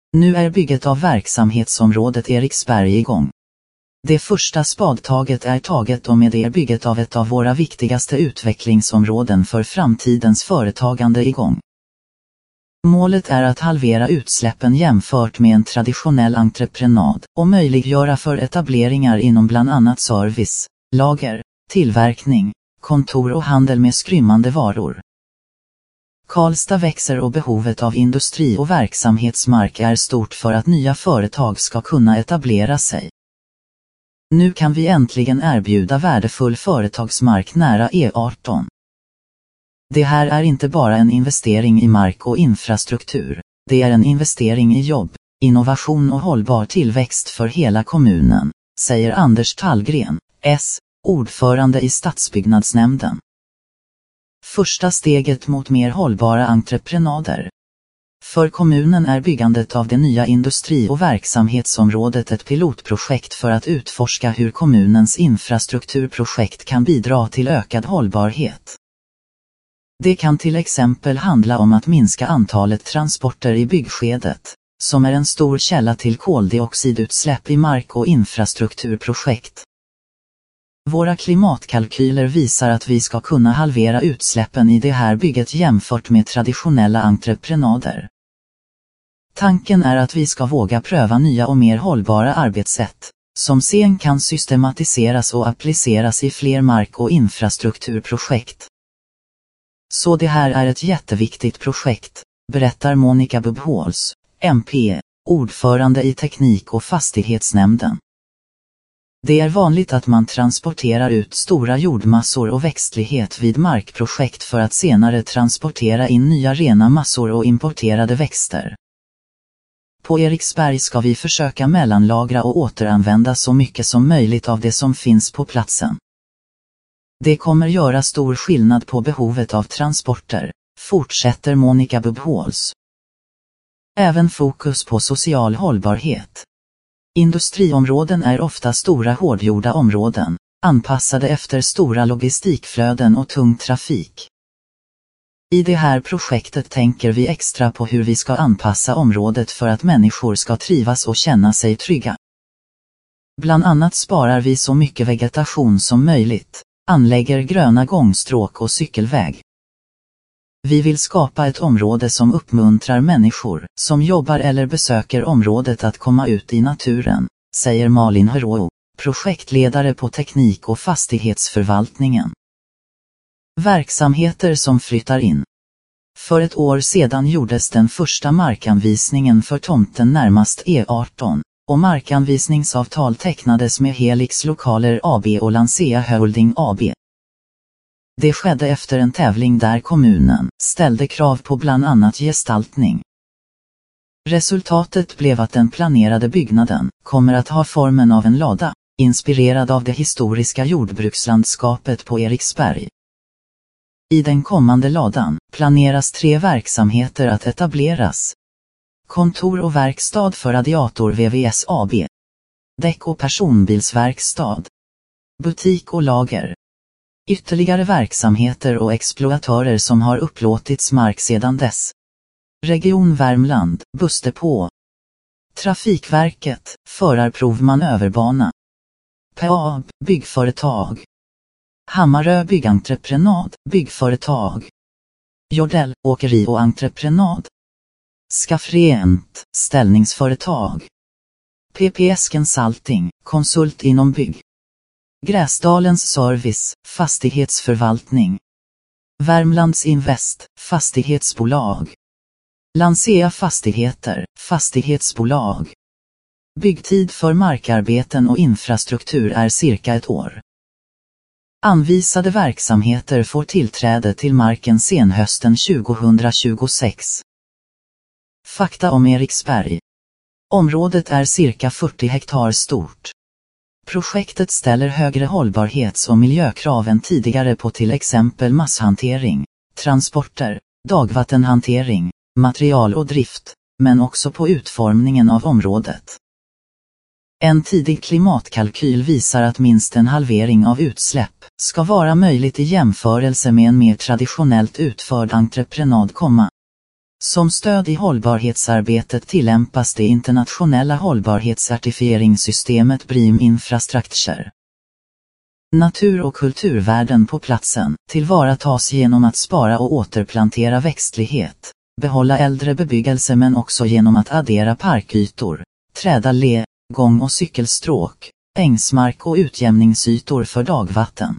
Nu är bygget av verksamhetsområdet Eriksberg igång. Det första spadtaget är taget och med det är bygget av ett av våra viktigaste utvecklingsområden för framtidens företagande igång. Målet är att halvera utsläppen jämfört med en traditionell entreprenad och möjliggöra för etableringar inom bland annat service, lager, tillverkning, kontor och handel med skrymmande varor. Karlstad växer och behovet av industri- och verksamhetsmark är stort för att nya företag ska kunna etablera sig. Nu kan vi äntligen erbjuda värdefull företagsmark nära E18. Det här är inte bara en investering i mark och infrastruktur, det är en investering i jobb, innovation och hållbar tillväxt för hela kommunen, säger Anders Tallgren, ordförande i stadsbyggnadsnämnden. Första steget mot mer hållbara entreprenader. För kommunen är byggandet av det nya industri- och verksamhetsområdet ett pilotprojekt för att utforska hur kommunens infrastrukturprojekt kan bidra till ökad hållbarhet. Det kan till exempel handla om att minska antalet transporter i byggskedet, som är en stor källa till koldioxidutsläpp i mark- och infrastrukturprojekt. Våra klimatkalkyler visar att vi ska kunna halvera utsläppen i det här bygget jämfört med traditionella entreprenader. Tanken är att vi ska våga pröva nya och mer hållbara arbetssätt, som sen kan systematiseras och appliceras i fler mark- och infrastrukturprojekt. Så det här är ett jätteviktigt projekt, berättar Monica Bubhåls, MP, ordförande i teknik- och fastighetsnämnden. Det är vanligt att man transporterar ut stora jordmassor och växtlighet vid markprojekt för att senare transportera in nya rena massor och importerade växter. På Eriksberg ska vi försöka mellanlagra och återanvända så mycket som möjligt av det som finns på platsen. Det kommer göra stor skillnad på behovet av transporter, fortsätter Monica Bubhåls. Även fokus på social hållbarhet. Industriområden är ofta stora hårdgjorda områden, anpassade efter stora logistikflöden och tung trafik. I det här projektet tänker vi extra på hur vi ska anpassa området för att människor ska trivas och känna sig trygga. Bland annat sparar vi så mycket vegetation som möjligt, anlägger gröna gångstråk och cykelväg. Vi vill skapa ett område som uppmuntrar människor som jobbar eller besöker området att komma ut i naturen, säger Malin Hörå, projektledare på teknik- och fastighetsförvaltningen. Verksamheter som flyttar in. För ett år sedan gjordes den första markanvisningen för tomten närmast E18, och markanvisningsavtal tecknades med Helix Lokaler AB och Lancea Holding AB. Det skedde efter en tävling där kommunen ställde krav på bland annat gestaltning. Resultatet blev att den planerade byggnaden kommer att ha formen av en lada, inspirerad av det historiska jordbrukslandskapet på Eriksberg. I den kommande ladan planeras 3 verksamheter att etableras. Kontor och verkstad för Radiator VVS AB. Däck- och personbilsverkstad. Butik och lager. Ytterligare verksamheter och exploatörer som har upplåtits mark sedan dess. Region Värmland, bussdepå. Trafikverket, förarprov manöverbana. PAB, byggföretag. Hammarö byggentreprenad, byggföretag. Jordell, åkeri och entreprenad. Skaffrent, ställningsföretag. PPS Consulting, konsult inom bygg. Gräsdalens service, fastighetsförvaltning. Värmlands Invest, fastighetsbolag. Lancea Fastigheter, fastighetsbolag. Byggtid för markarbeten och infrastruktur är cirka 1 år. Anvisade verksamheter får tillträde till marken senhösten 2026. Fakta om Eriksberg. Området är cirka 40 hektar stort. Projektet ställer högre hållbarhets- och miljökrav än tidigare på till exempel masshantering, transporter, dagvattenhantering, material och drift, men också på utformningen av området. En tidig klimatkalkyl visar att minst en halvering av utsläpp ska vara möjligt i jämförelse med en mer traditionellt utförd entreprenad. Som stöd i hållbarhetsarbetet tillämpas det internationella hållbarhetscertifieringssystemet BREEAM Infrastructure. Natur- och kulturvärden på platsen tillvaratas genom att spara och återplantera växtlighet, behålla äldre bebyggelse men också genom att addera parkytor, träda gång- och cykelstråk, ängsmark och utjämningsytor för dagvatten.